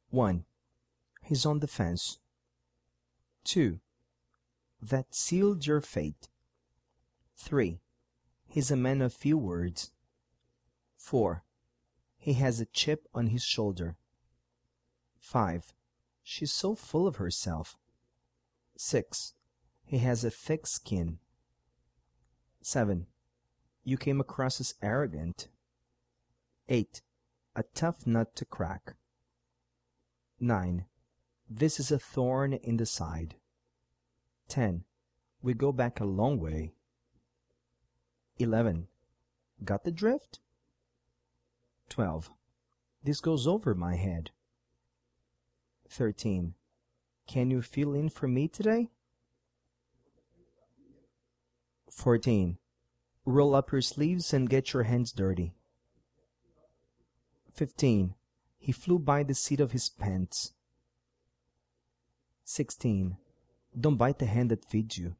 1. He's on the fence. 2. That sealed your fate. 3. He's a man of few words. 4. He has a chip on his shoulder. 5. She's so full of herself. 6. He has a thick skin. 7. You came across as arrogant. 8. A tough nut to crack. 9. This is a thorn in the side. 10. We go back a long way. 11. Got the drift? 12. This goes over my head. 13. Can you fill in for me today? 14. Roll up your sleeves and get your hands dirty. 15. He flew by the seat of his pants. 16. Don't bite the hand that feeds you.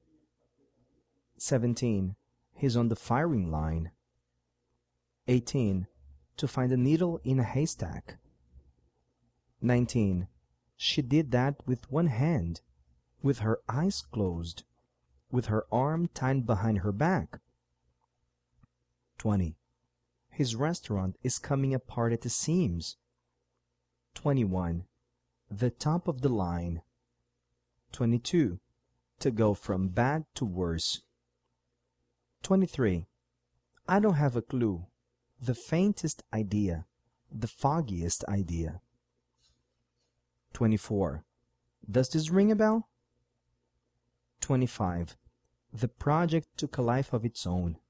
17. He's on the firing line. 18. To find a needle in a haystack. 19. She did that with one hand, with her eyes closed, with her arm tied behind her back. 20. His restaurant is coming apart at the seams. 21. The top of the line. 22. To go from bad to worse. 23. I don't have a clue. The faintest idea. The foggiest idea. 24. Does this ring a bell? 25. The project took a life of its own.